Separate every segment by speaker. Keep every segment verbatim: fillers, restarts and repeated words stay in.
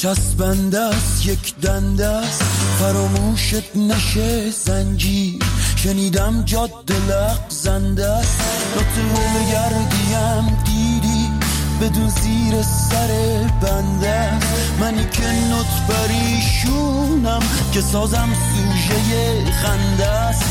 Speaker 1: چسبنده است یک دنده است فراموشت نشه زنجیر شنیدم جاده لغزنده است نطول گردیم دیدی بدون زیر سر بنده منی که نط پریشونم که سازم سوژه خنده است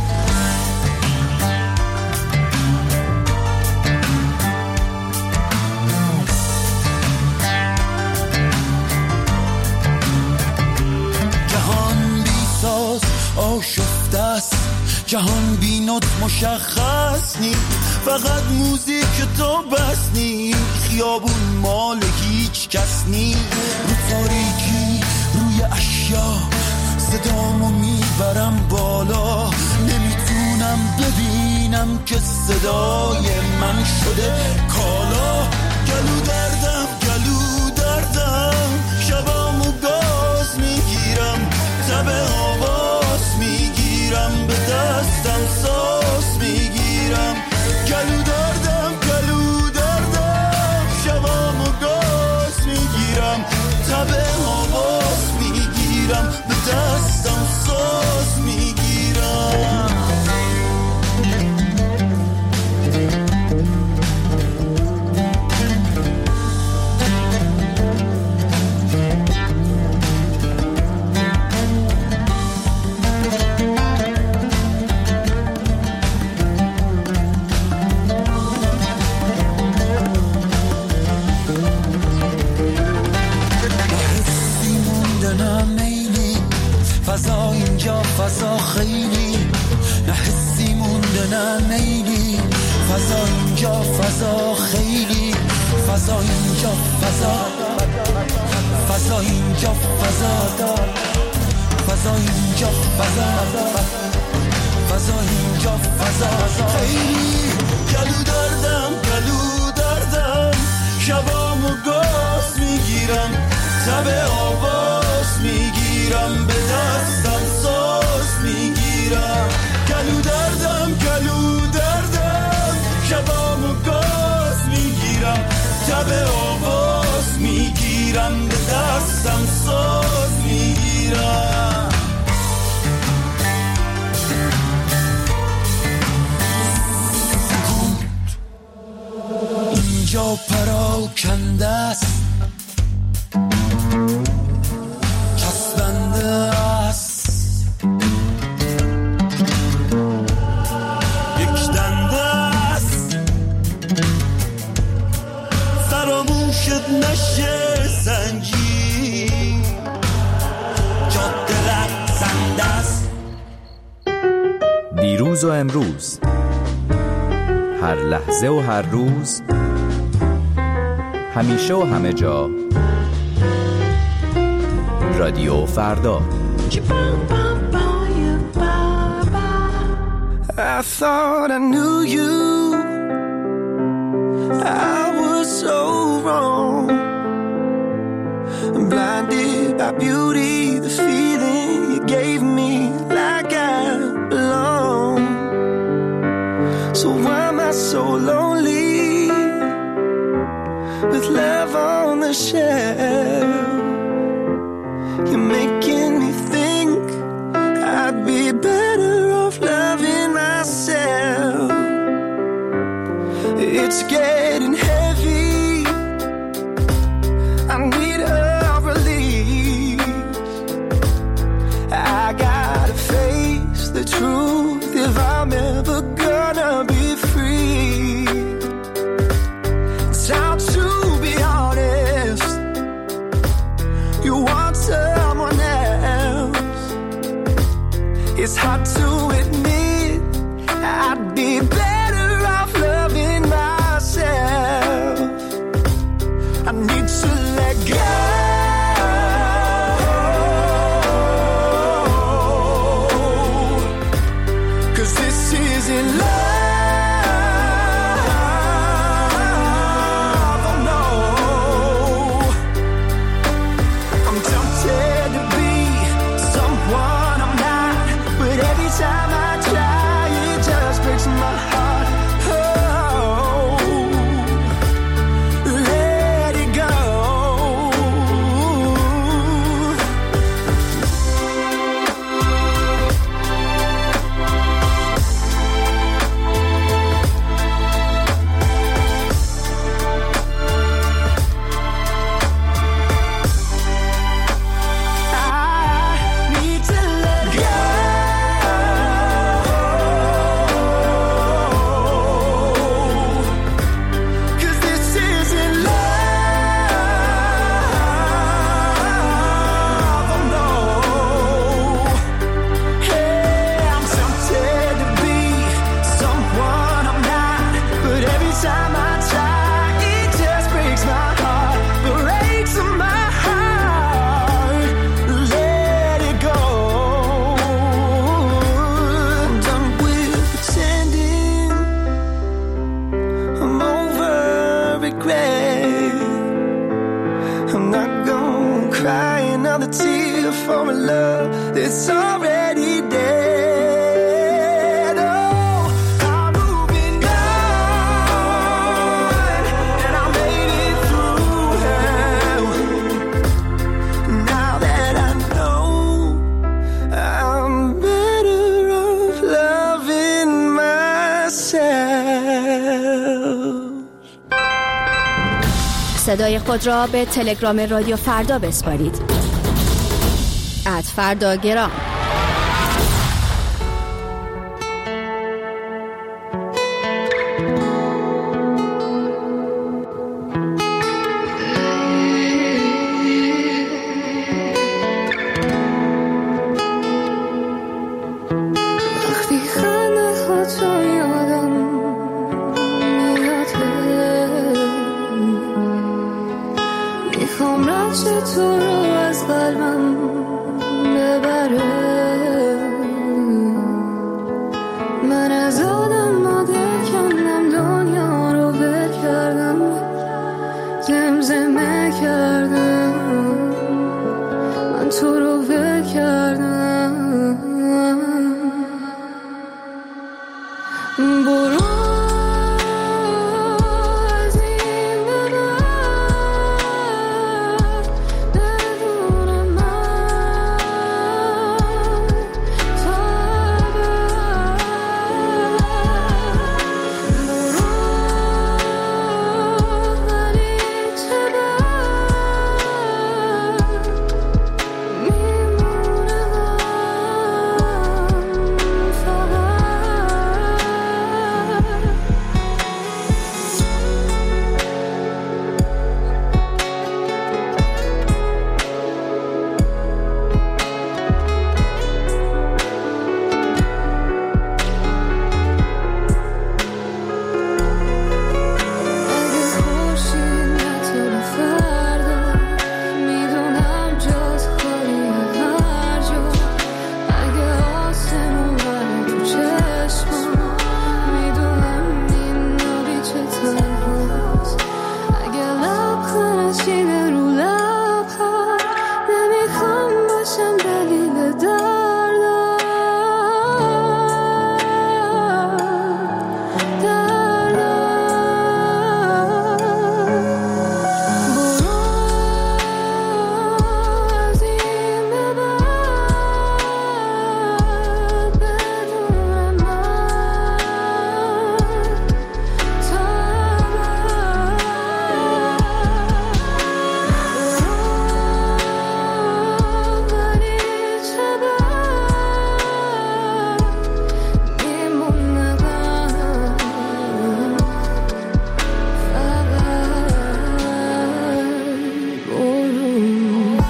Speaker 1: جهان بی ساز آشفته است جهان بی نوت مشخص نی فقط موزیک تو بس نی خیابون مال هیچ کس نی رو تاریکی روی اشیا صدامو میبرم بالا نمیتونم ببینم که صدای من شده کالا گلو دردم گلو دردم شبامو گاز میگیرم تب آواز میگیرم به دستم ساز میگیرم گلو دردم گلو دردم شبامو گاز میگیرم تب آواز میگیرم به دستم ساز میگیرم فضا اینجا فضا خیلی نه حسی مونده نه میلی فضا اینجا فضا خیلی فضا اینجا فضا فضا اینجا فضا فضا اینجا فضا فضا اینجا فضا خیلی گلو دردم گلو دردم شبامو گاز میگیرم تب آواز میگیرم به دستم ساز میگیرم گلو دردم گلو دردم شبامو گاز میگیرم تب آواز میگیرم به دستم ساز میگیرم اینجا پراکنده است چسبنده است یک دنده است فراموشت نشه زنجیر جاده لغزنده است
Speaker 2: دیروز و امروز هر لحظه و هر روز همیشه و همه جا رادیو فردا.
Speaker 3: I thought I knew you. I was so wrong. Blinded by beauty, the feeling you gave me like I belong. So why am I so lonely with love on the shelf? You're making me think I'd be better off loving myself. It's getting heavy, I need a release. I gotta face the truth if I'm ever gonna be free. It's hard to be honest, you want someone else. It's hard to admit I'd be better off loving myself. I need to let go, 'cause this isn't love. Oh no, I'm tempted to be someone I'm not, but every time it's already dead. Oh, I'm moving on, and I made it through hell. Now that I know I'm better off loving myself.
Speaker 4: صدای خود را به تلگرام رادیو فردا بسپارید. ات فرداگرام.
Speaker 5: وقتی خنده ها تو یادم میاده، میخوام رنج تو رو از قلبم ببره. من از آدم آدم کندم، دنیا رو ول کردم، زمزمه کردم، من تو رو ول کردم. برو از این به بعد بدون من تا ابد. برو ولی چه بد میمونم فقط. اگه خورشید نتونه فردا، میدونم جز خالی هر جا. اگه آسمون بره تو چشمم، میدونم این نوری چه تنهاست. اگه لبخند چینه رو لبها، نمیخوام باشم دلیل دردم. برو از این به بعد بدون من تا ابد. برو ولی چه بد میمونم فقط. برو.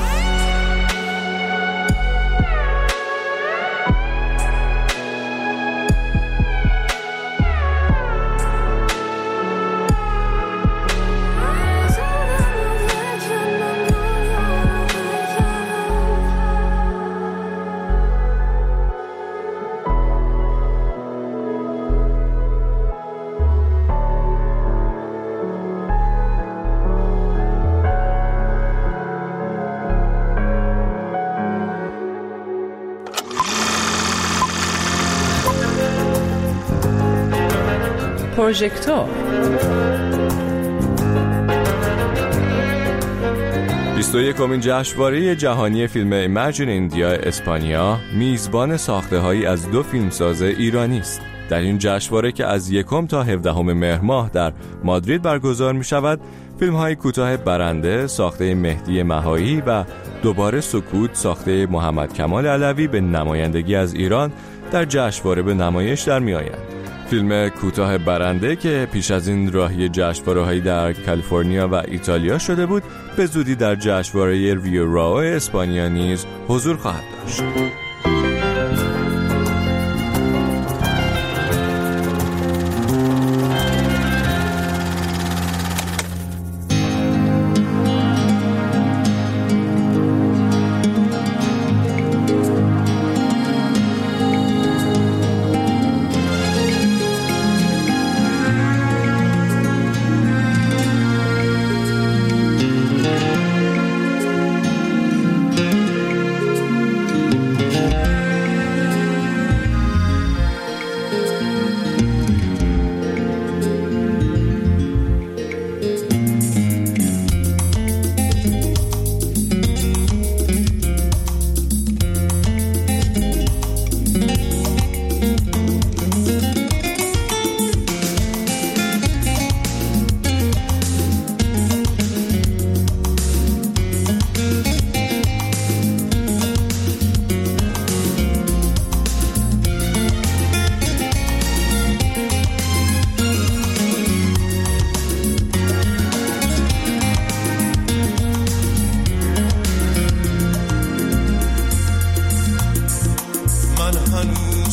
Speaker 6: پروژکتور
Speaker 2: بیست و یکمین جشنواره جهانی فیلم ایمجین ایندیا اسپانیا میزبان ساخته‌هایی از دو فیلمساز ایرانی است. در این جشنواره که از یکم تا هفدهم مهر ماه در مادرید برگزار می شود، فیلم‌های کوتاه برنده ساخته مهدی مهایی و دوباره سکوت ساخته محمد کمال علوی به نمایندگی از ایران در جشنواره به نمایش در می آیند. فیلم کوتاه برنده که پیش از این راهی جشنواره‌هایی در کالیفرنیا و ایتالیا شده بود، به زودی در جشنواره ریو راو اسپانیا نیز حضور خواهد داشت.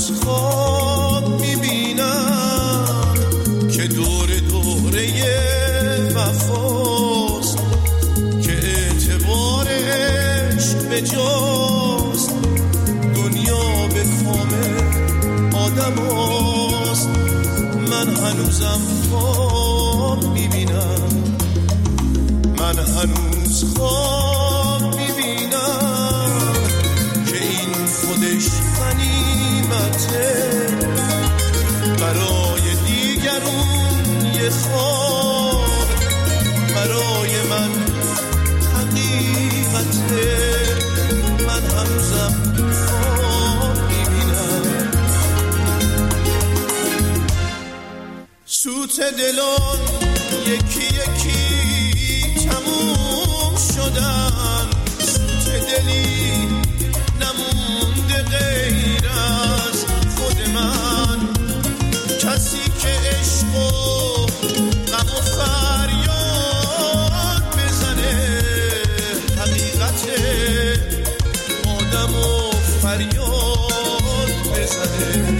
Speaker 3: هنوز خواب میبینم که دور دوره وفاست، که اعتبارش به جاست، دنیا به کام آدم هاست. من هنوزم خواب میبینم، من هنوز خواب میبینم که این خودش غنیمته، برای دیگرون یه خواب، برای من حقیقته. من هنوزم خواب میبینم. سوت دلان یکی یکی تموم شدن، سوت دلی نمونده غیر از خود من، کسی که عشق و غم و فریاد بزنه، حقیقت آدم و فریاد بزنه.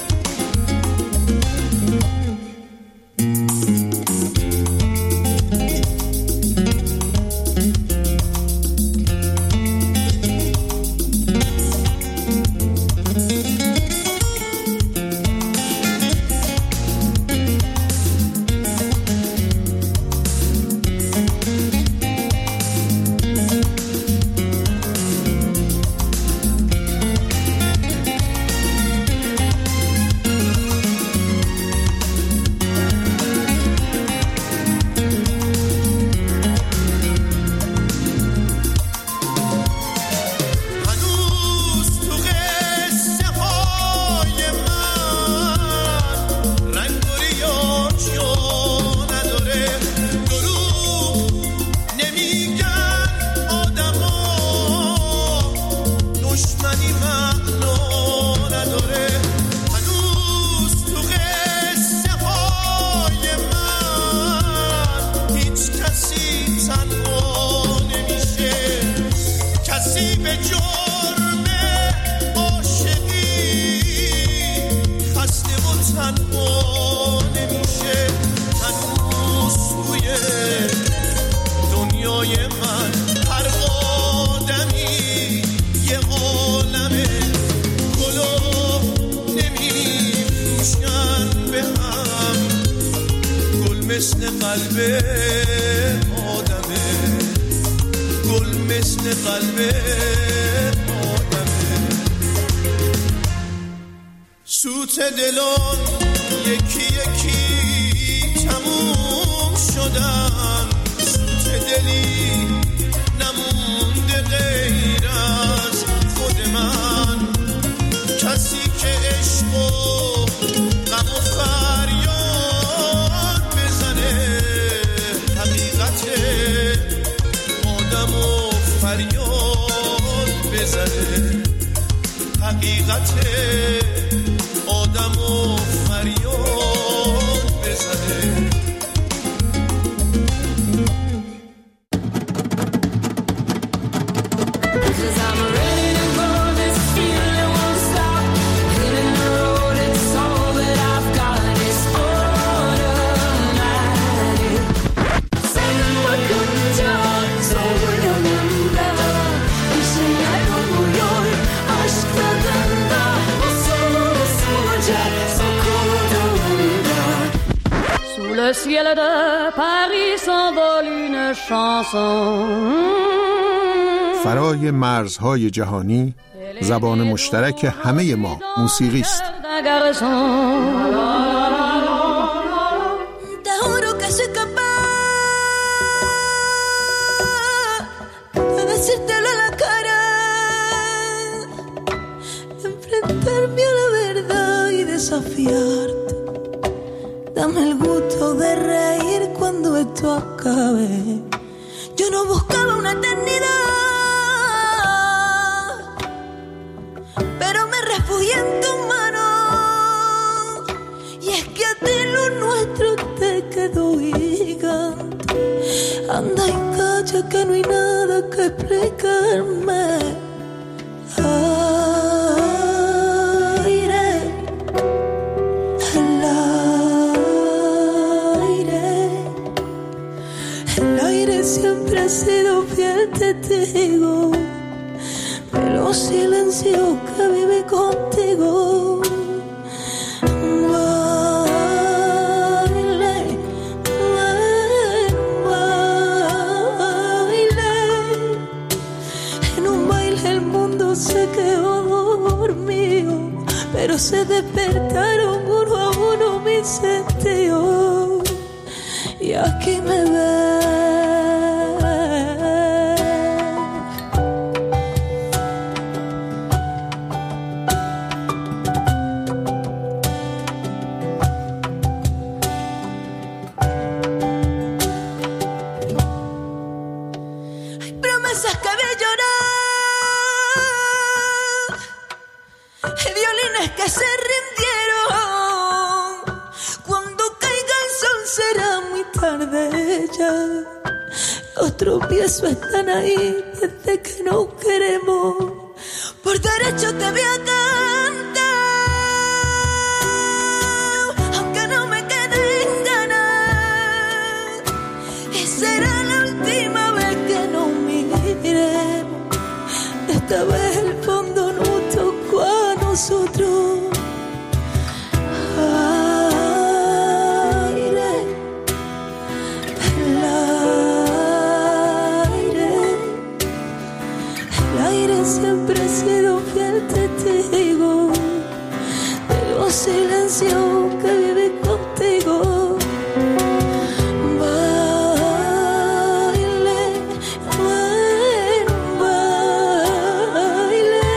Speaker 3: مثل قلب آدمه، گل مثل قلب آدمه. سوت دلان یکی یکی تموم شدن، سوت دلی نمونده غیر از خود من، کسی که عشق و غم و فریاد بزنه، حقیقت آدم و فریاد بزنه، حقیقت آدم و فریاد بزنه.
Speaker 6: Le ciel de Paris s'envole une chanson.
Speaker 7: فرای مرزهای جهانی زبان مشترک همه ما موسیقی است.
Speaker 8: Dame el gusto de reír cuando esto acabe. Yo no buscaba una eternidad, pero me refugié en tus manos. Y es que a ti lo nuestro te quedó gigante. Anda y calla que no hay nada que explicarme. Aire contigo. Baile, baile. En un baile el mundo se quedó dormido, pero se despertaron uno a uno mis sentidos. Y aquí me ves. Hay promesas que vi llorar, hay violines que se rindieron. Cuando caiga el sol será muy tarde ya. Los tropiezos están ahí desde que no queremos. Por derecho te voy a cantar, aunque no me queden ganas. Y será la última vez que nos miremos. Esta vez el fondo nos tocó a nosotros. Aire, el aire, el aire siempre ha sido fiel testigo de los silencios que viví contigo. Baile, baile,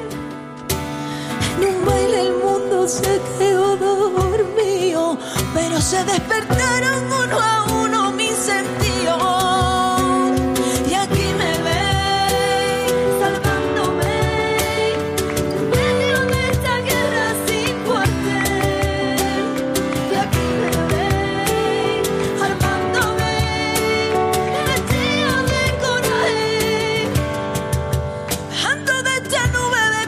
Speaker 8: en un baile el mundo se quedó dormido, pero se despertaron uno a uno mis sentidos. Y aquí me ves, salvándome en medio de esta guerra sin cuartel. Y aquí me ves, armándome vestida de coraje, bajando de esta nube de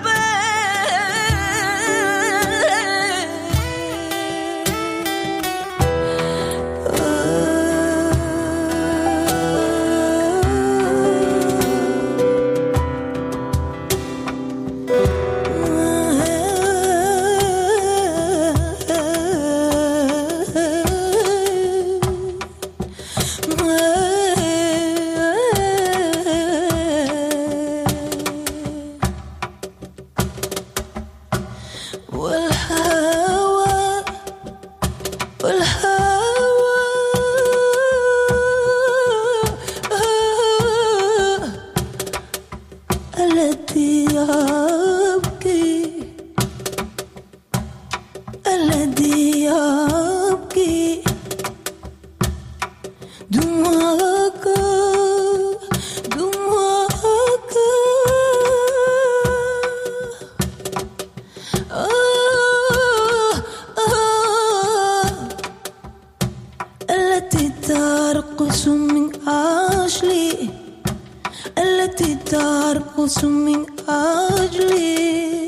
Speaker 8: والهوى والهوى الذي يبكي الذي يبكي دموعك دموعك التي ترقص من أجلي التي ترقص من أجلي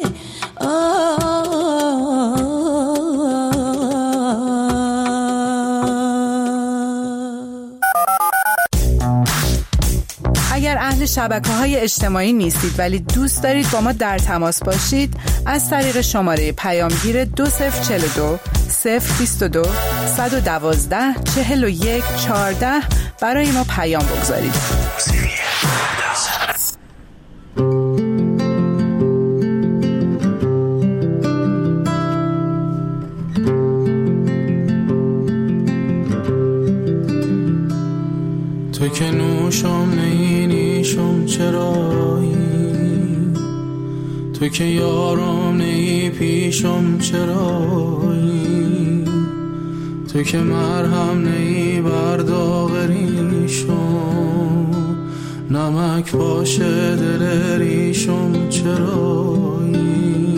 Speaker 9: اگر اهل شبکه‌های اجتماعی نیستید ولی دوست دارید با ما در تماس باشید، از طریق شماره پیامگیر دو صفر چهل و دو صفر بیست و دو صد و دوازده چهل و یک چهارده برای ما پیام بگذارید.
Speaker 10: تو که نوشم نیشم چرایی، تو که یارم نی پیشم چرایی، تو که مرهم نی برداغریشم، نمک باشه دل ریشم چرایی.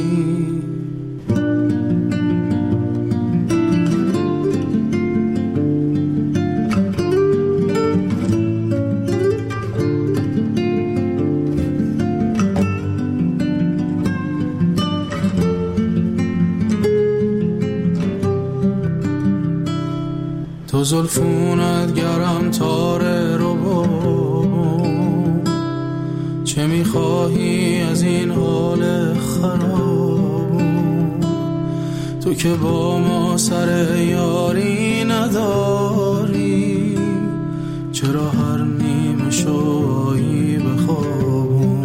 Speaker 10: تو زلفونت گرم تاره رو با، چه میخواهی از این حال خرابون. تو که با ما سر یاری نداری، چرا هر نیمه شایی بخوابون.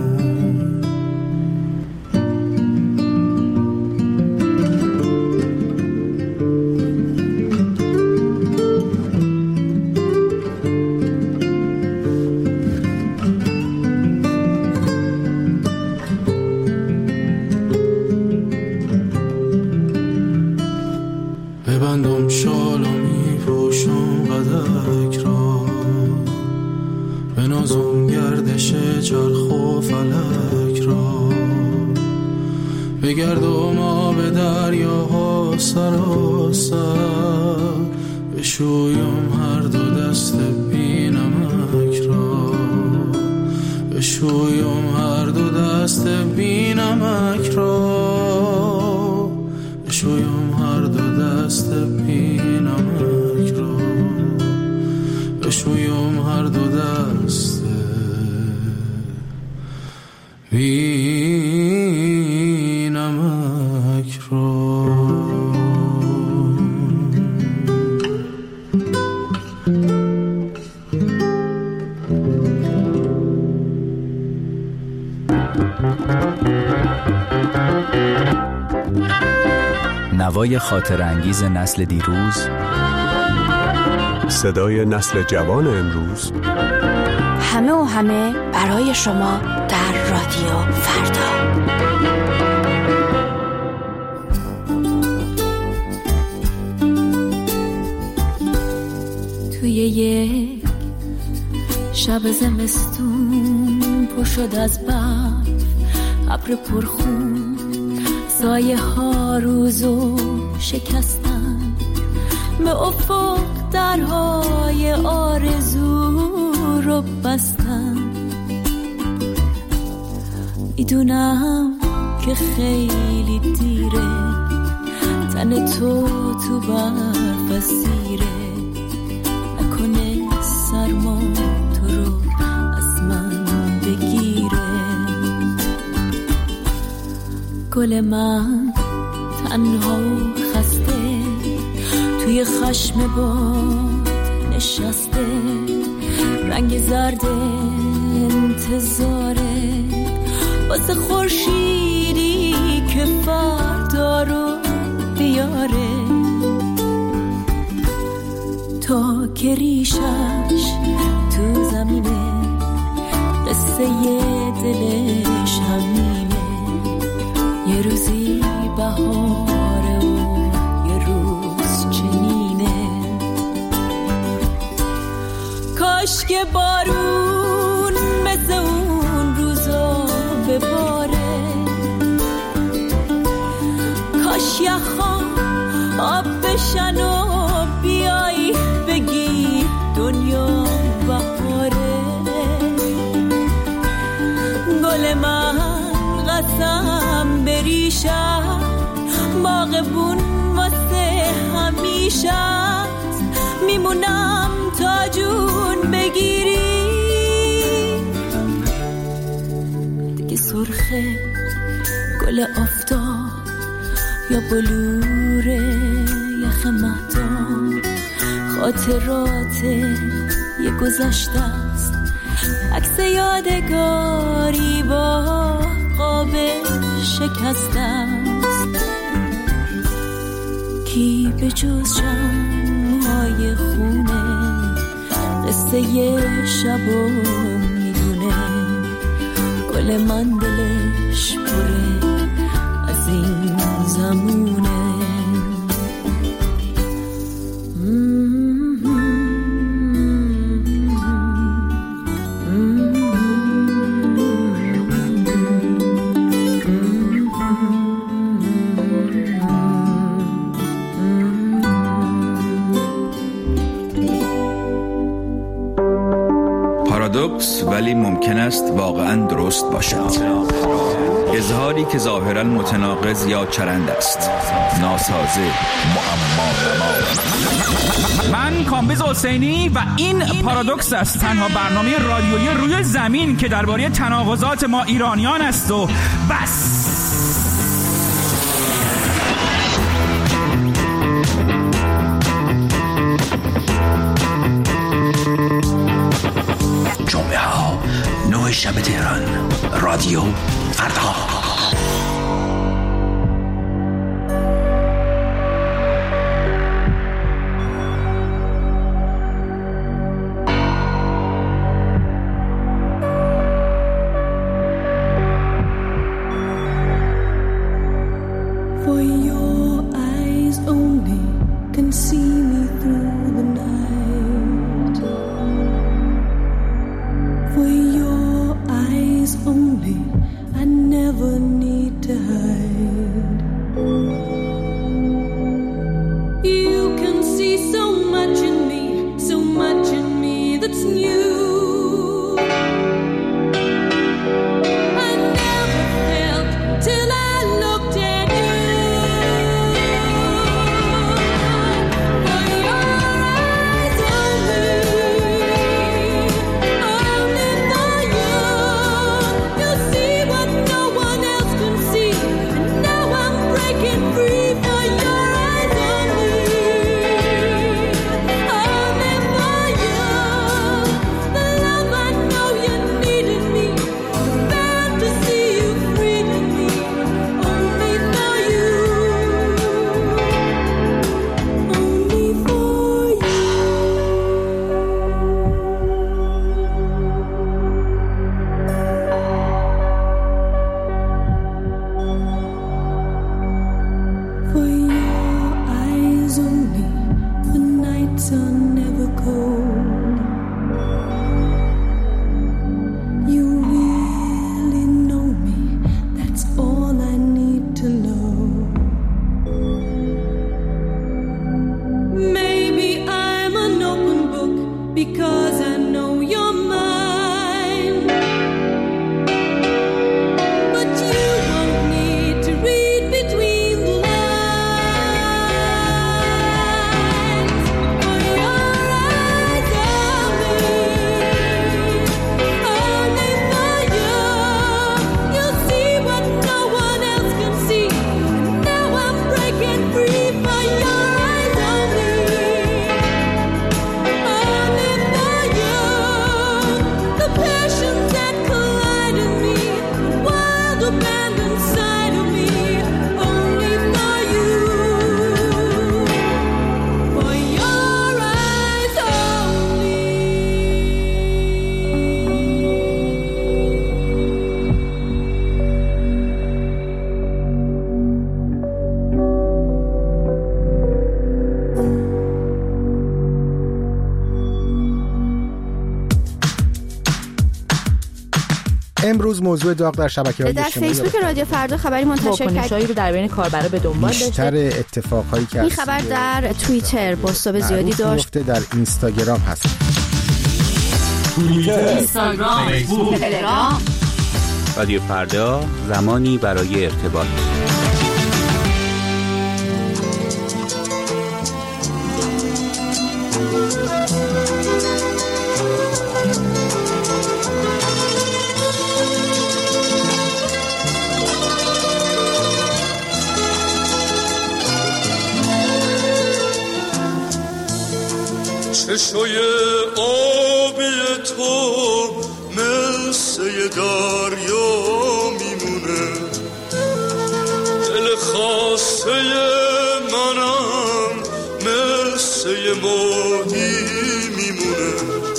Speaker 10: ببندم شال و می پوشم قدک را، بنازم گردش چرخ و فلک را. بگردم آب دریاها سراسر، بشویم هر دو دست بی نمک را. بشویم هر دو دست بی نمک را. بشویم هر دو دست بی نمک را. بشویم هر دو دست بی نمک را.
Speaker 11: نوای خاطر انگیز نسل دیروز،
Speaker 7: صدای نسل جوان امروز،
Speaker 4: همه و همه برای شما در رادیو فردا.
Speaker 12: توی یک شب زمستون پر شد از برف، ابر پرخون، سایه ها روزو شکستن، به افق درهای آرزو رو بستن. میدونم که خیلی دیره، تن تو تو برف اسیره، نکنه سرما تو رو از من بگیره. گل من تنها و خسته توی خشم باد نشسته، رنگ زرد انتظاره واسه خورشیدی که فردا رو بیاره. تا که ریشش تو زمینه، قصه دلش همینه. یه روزی بهاره و یه روز چنینه. کاش که بارون مثل اون روزا بباره، کاش یخا آب بشن و بیایی بگی دنیا بهاره. گل من قسم بریشم، باغبون واسه همیشه، میمونم تا جون بگیری. دیگه سرخه گل آفتاب یا بلور یخ مهتاب، خاطرات یه گذشته است، عکس یادگاری با قاب شکسته است. کی به جز شمعهای خونه قصه یه شبو میدونه. گل من دلش پره از این زمونه.
Speaker 13: پارادوکس ولی ممکن است واقعا درست باشد. اظهاری که ظاهرا متناقض یا چرند است، ناسازه، معما.
Speaker 14: من کامبیز حسینی و این پارادوکس است، تنها برنامه رادیویی روی زمین که درباره تناقضات ما ایرانیان است و بس.
Speaker 12: For your eyes only can see me through the night. For your eyes only I never need to hide. You can see so much in me, so much in me that's new. I never felt till I looked at you. For your eyes only, only for you. You see what no one else can see, and now I'm breaking free for your eyes only, only for you. The love I know you needed me, the fantasy you freed me, only for you, only for you. For your eyes only, the nights are never cold. You really know me, that's all I need to know. Maybe I'm an open book because I know you're mine. But you won't need to read between the lines. For your eyes only, only for you. You see what no one else can see, and now I'm breaking free for your eyes only, only for you. The passions that collide in me, the wild abandon side of me, only for you. For your eyes only.
Speaker 7: امروز موضوع داغ در شبکه‌های
Speaker 4: در
Speaker 7: اجتماعی
Speaker 4: فیسبوک رادیو فردا خبری منتشر
Speaker 9: واکنش‌هایی رو در بین کاربرا به دنبال داشته.
Speaker 7: بیشتر اتفاقهایی که
Speaker 4: این خبر در توییتر بازتاب زیادی داشت.
Speaker 7: در اینستاگرام هست.
Speaker 6: اینستاگرام، فیسبوک،
Speaker 4: تلگرام.
Speaker 11: رادیو فردا، زمانی برای ارتباط.
Speaker 3: چشای آبی تو مثل دریا میمونه، دل خاصه منم مثل ماهی میمونه،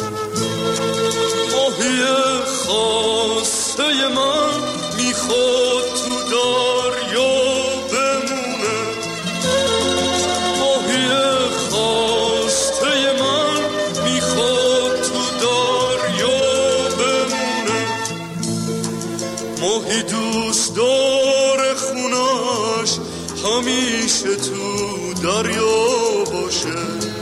Speaker 3: ماهی خاصه من میخواد تو دریا بمونه، ماهی خاصه من میخواد تو دریا بمونه، ماهی دوست داره خونش همیشه تو دریا باشه،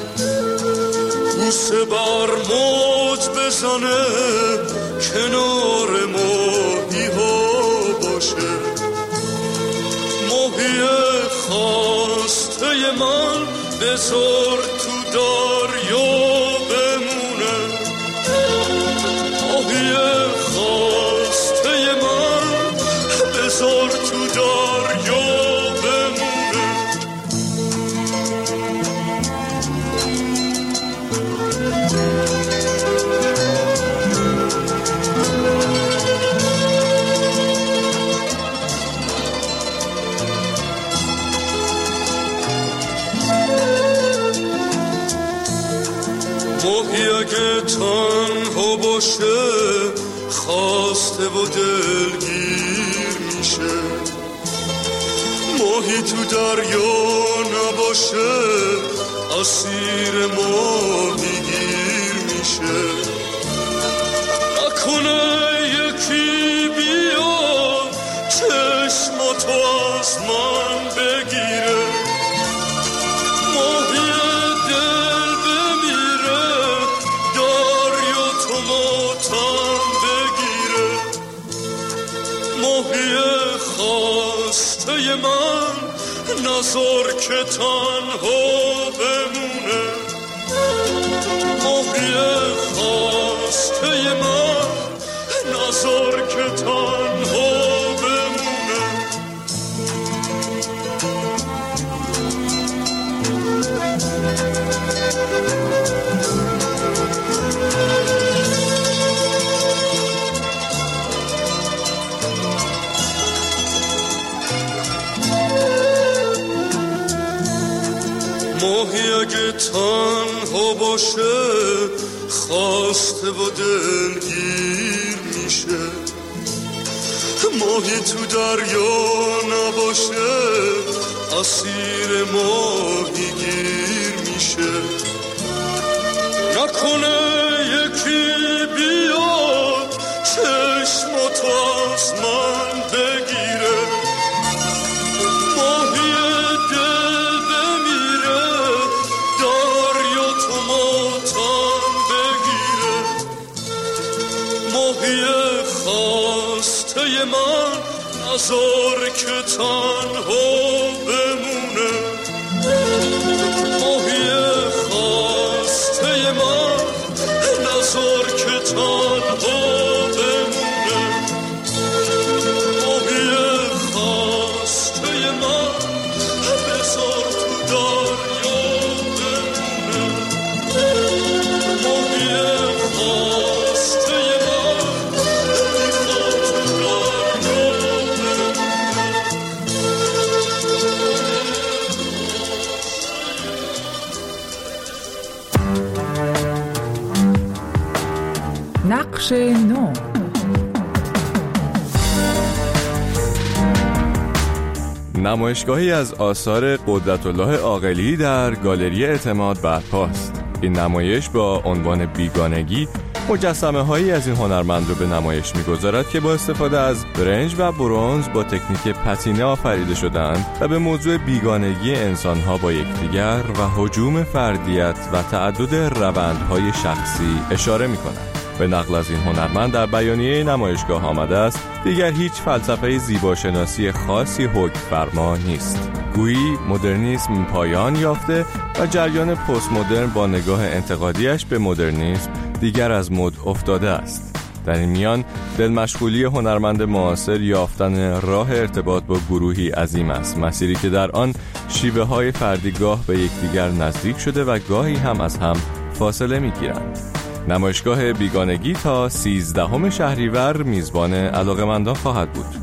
Speaker 3: بوسه بر موج بزنه کنار ماهی ها باشه، ماهی خواسته من بذار تو دریا بمونه، ماهی خواسته من بذار تو دریا بمونه. ماهی اگه تنها باشه خواسته و دلگیر میشه، ماهی تو دریا نباشه اسیر ماهی گیر میشه نکنه یکی بیا چشماتو از من بگیره ماهی دل بمیره دریا تو ماتم بگیره ماهی خواسته من نذار که تنها بمونه ماهی خواسته من نذار که تنها بمونه ماهی اگه تنها باشه خواسته و دلگیر میشه ماهی تو دریا نباشه اسیر ماهی گیر میشه نکنه یکی بیاد چشماتو از من بگیره ماهی دل بمیره دریا تو ماتم بگیره ماهی خواسته من نذار که تنها بمونه ماهی خواسته من نذار که تنها بمونه ماهی خواسته من بذار تو دریا بمونه ماهی خواسته من میخواد تو دریا
Speaker 15: نقش نو
Speaker 2: نمایشگاهی از آثار قدرت‌الله عاقلی در گالری اعتماد برپاست. این نمایش با عنوان بیگانگی مجسمه هایی از این هنرمند رو به نمایش می‌گذارد که با استفاده از برنج و برنز با تکنیک پتینه آفریده شدند و به موضوع بیگانگی انسان‌ها با یکدیگر و هجوم فردیت و تعدد روندهای شخصی اشاره می‌کنند. به نقل از این هنرمند در بیانیه نمایشگاه آمده است دیگر هیچ فلسفه زیباشناسی خاصی حکم فرما نیست. گویی مدرنیسم پایان یافته و جریان پست مدرن با نگاه انتقادیش به مدرنیسم دیگر از مد افتاده است. در این میان دلمشغولی هنرمند معاصر یافتن راه ارتباط با گروهی عظیم است، مسیری که در آن شیوه های فردی گاه به یکدیگر نزدیک شده و گاهی هم از هم فاصله می‌گیرند. نمایشگاه بیگانگی تا سیزدهم شهریور میزبان علاقه‌مندان خواهد بود.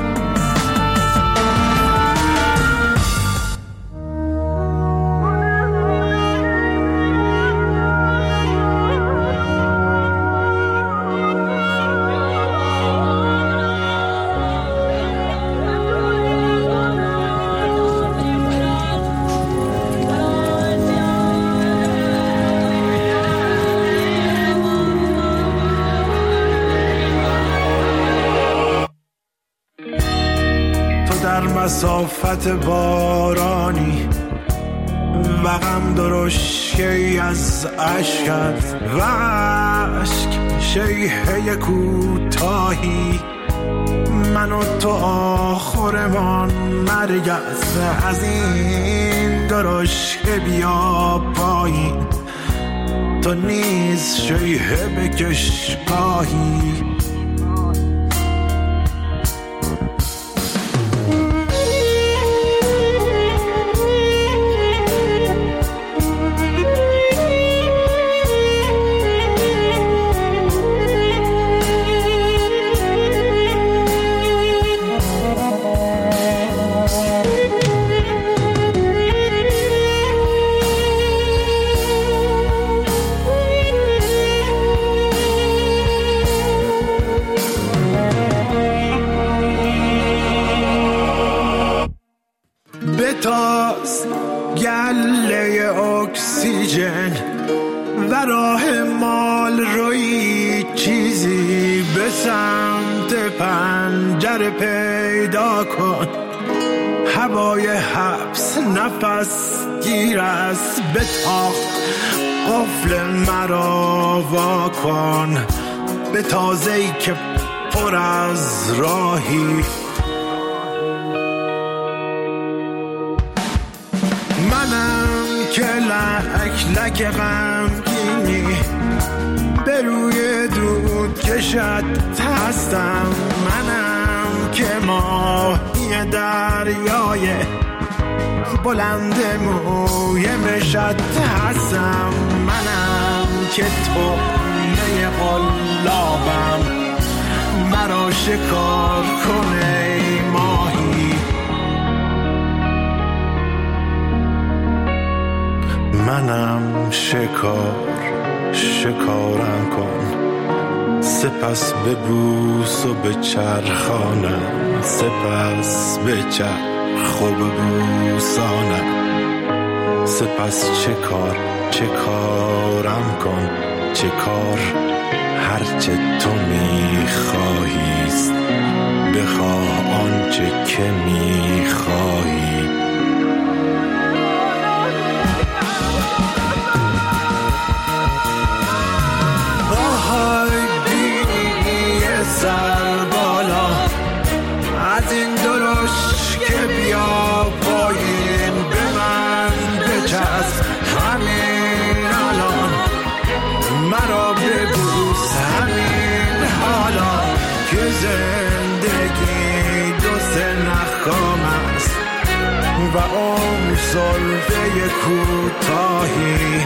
Speaker 16: مسافت بارانی و غم درشکی از عشقت و عشق شیهه کوتاهی من و تو آخرمان مرگ است از این درشکه بیا پایین تو نیز شیهه بکش گاهی بتاز گله اکسیژن و راه مال روی چیزی به سمت پنجره پیدا کن. هوای حبس نفس گیر است، بتاخ قفل مرا وا کن به تازه‌ای که پر از راهی. منم که لک لک غمگینی به روی دود کشت هستم. منم که ماهی دریای بلند موی مشت هستم. منم که طعمه قلابم، مرا شکار کنه ای ماهی. منم شکار شکارم کن، سپس ببوس و به چرخانم، سپس به چرخ و ببوسانم، سپس چه کار چه کارم کن، چه کار هرچه تو میخواهیست، بخواه آنچه که میخواهی. سر بالا از این درش که بیا پایین، به من بچسب همین الان، مرا ببوس همین حالا که زندگی دو سه نخام است و عمر سلفه کوتاهی.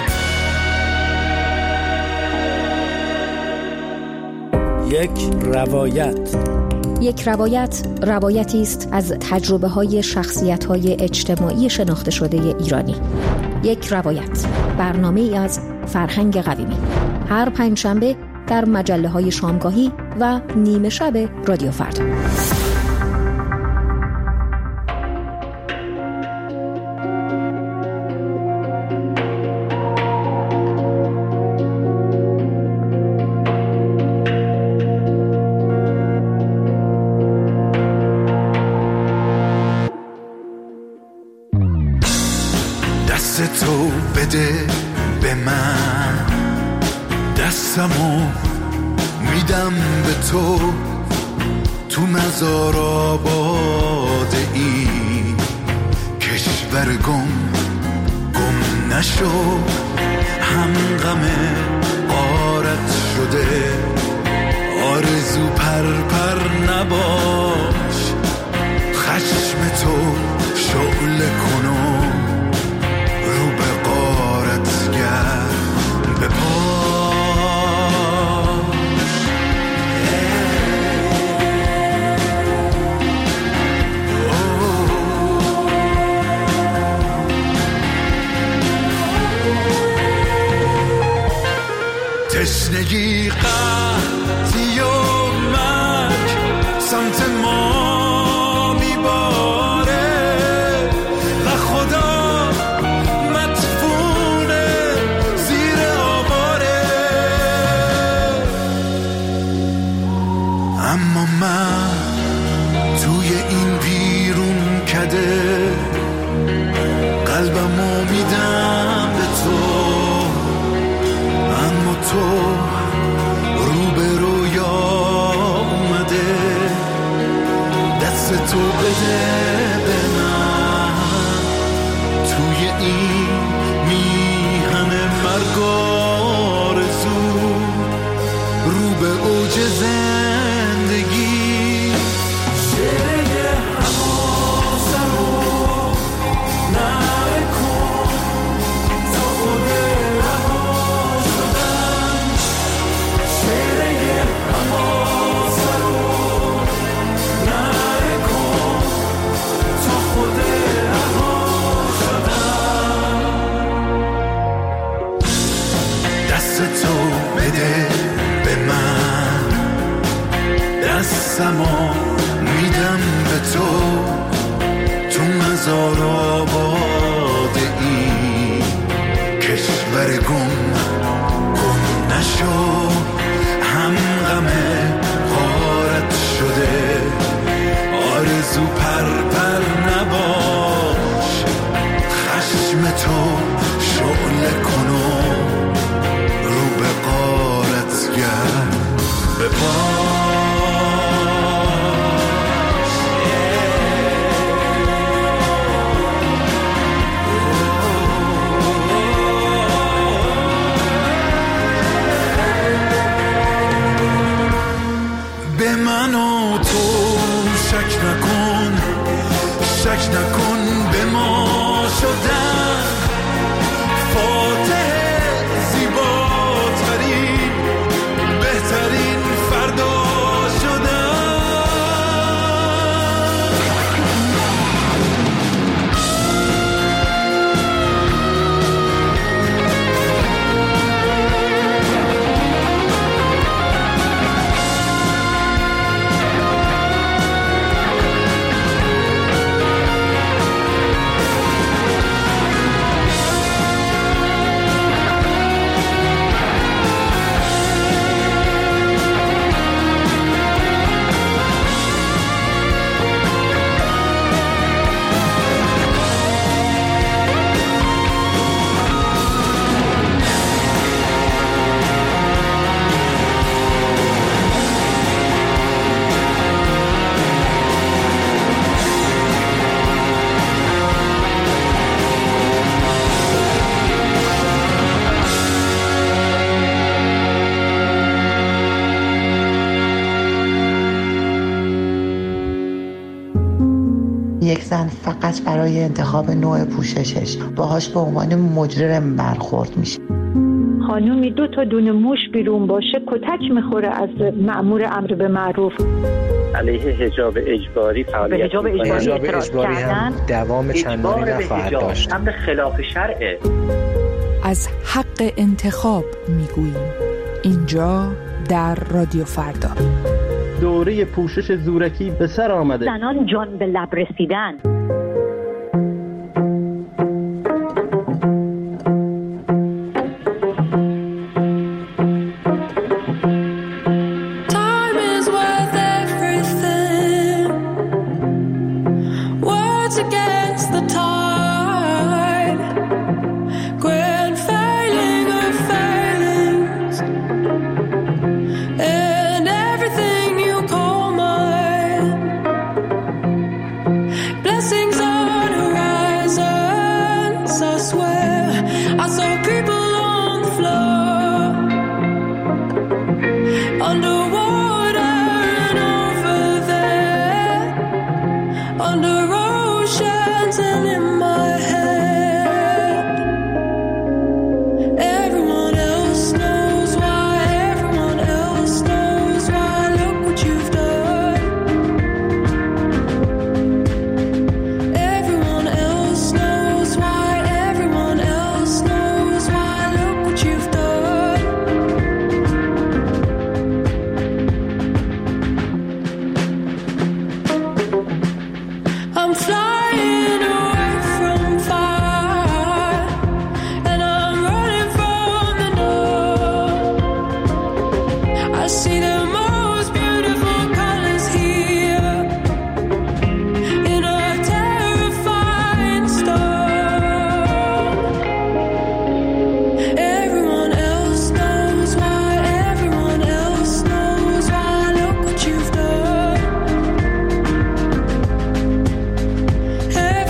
Speaker 17: یک روایت.
Speaker 18: یک روایت روایتی است از تجربه های شخصیت های اجتماعی شناخته شده ایرانی. یک روایت، برنامه ای از فرهنگ قویمی، هر پنجشنبه در مجله های شامگاهی و نیمه شب رادیو فردا.
Speaker 16: تو بده به من، دستمو میدم به تو، تو مزار آباده ای کشور گم گم نشو، هم غم غارت شده آرزو پر پر نباش، خشم تو شعله کنو رو به غارت گرد به پاش. تشنگی قحطی و مرگ سمت ما میباره و خدا مدفونه زیر آواره، اما من توی این بیرون کده قلبمو میدم به تو، اما تو رو به رویا اومده، دست تو بده به من توی این میهن مرگ آرزو، رو به اوج زندگی. شعله حواسم رو نکن تا خود رها شدم، شعله حواسم رو نکن تا خود رها شدم. هزار آباده ای کشور گم گم نشو هم غم غارت شده آرزو پر پر نباش خشم تو شعله کنو رو به غارت گرد به پاش به من و تو شک نکن شک نکن به ما شدن فاتح زیباترین بهترین فردا شدن
Speaker 19: یک زن فقط برای انتخاب نوع پوششش باهاش به عنوان مجرم برخورد میشه.
Speaker 20: خانومی دو تا دونه موش بیرون باشه کتک میخوره از مأمور امر به معروف.
Speaker 21: علیه حجاب اجباری فعالیت
Speaker 20: حجاب اجباری,
Speaker 21: حجاب
Speaker 20: اجباری هم
Speaker 22: دوام چندانی نخواهد داشت.
Speaker 21: امر خلاف شرعه.
Speaker 15: از حق انتخاب میگوییم اینجا در رادیو فردا.
Speaker 23: دوره پوشش زورکی به سر آمده.
Speaker 20: زنان جان به لب رسیدن.
Speaker 12: Hey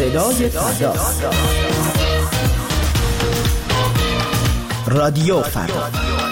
Speaker 1: صدای فردا. رادیو فردا.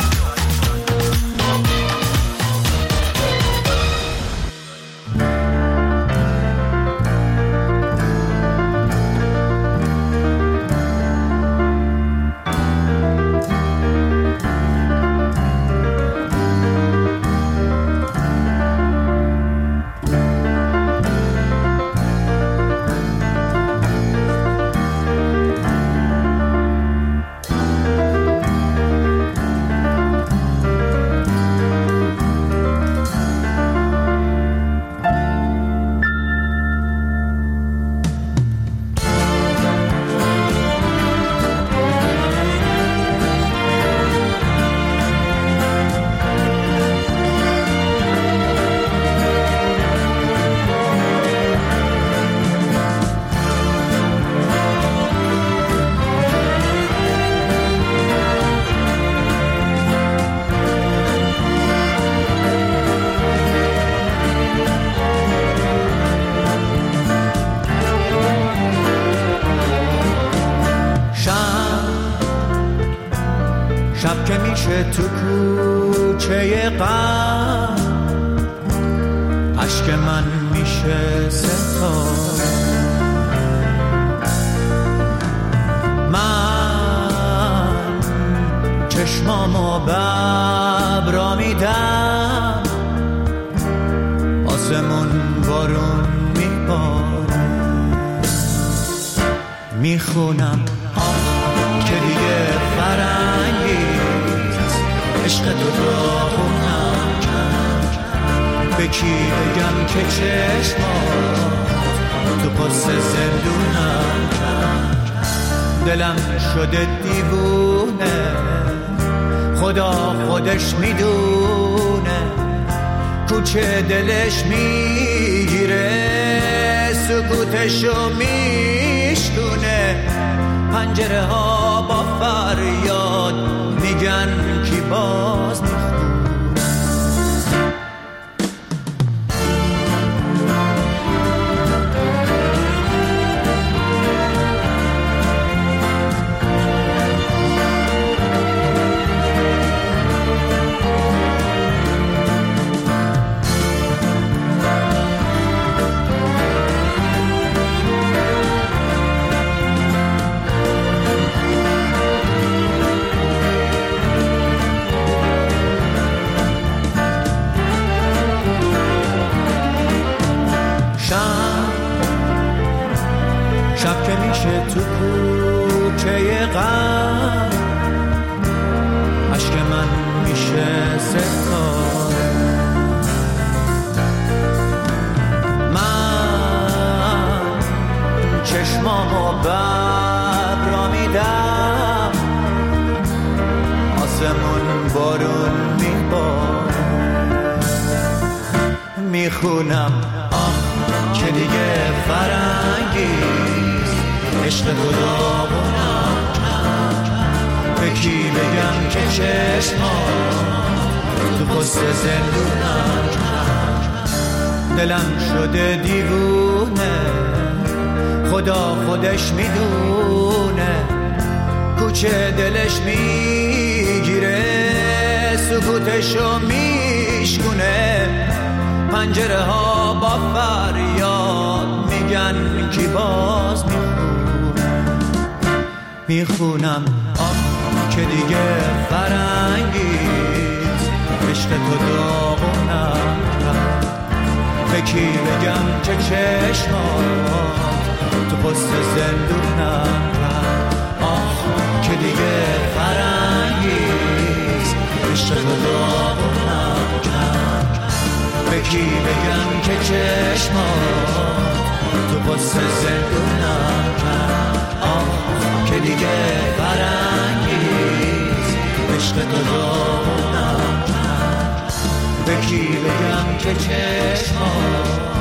Speaker 5: تو کوچه غم اشک من میشه ستاره، من چشمامو ببرا میدم، آسمون بارون میباره، میخونم آه که دیگه فرنگی عشق تو داغونم کرد، به کی بگم که چشمات تو پس زندونم کرد، دلم شده دیوونه خدا خودش میدونه، کوچه دلش میگیره سکوتشو میشکونه، پنجره ها با فریاد میگن کی باز میخونه. شب که میشه تو کوچه غم عشق من میشه ستاره، من چشمامو ببرا میدم، آسمون بارون میباره، میخونم آه که دیگه فرنگی عشق تو داغونم کرد، به کی بگم که چشمات تو پست زندونم کرد، دلم شده دیوونه خدا خودش میدونه، کوچه دلش میگیره سکوتشو میشکونه، پنجره ها با فریاد میگن کی باز میخونه، میخونم آه که دیگه فرنگیست عشق تو داغونم کرد، به کی بگم که چشمات تو پست زندونم کرد، آه که دیگه فرنگیست عشق تو داغونم کرد، به کی بگم که چشمات تو پست زندونم کرد، آه که دیگه فرنگیست عشق تو داغونم کرد، به کی بگم که چشمات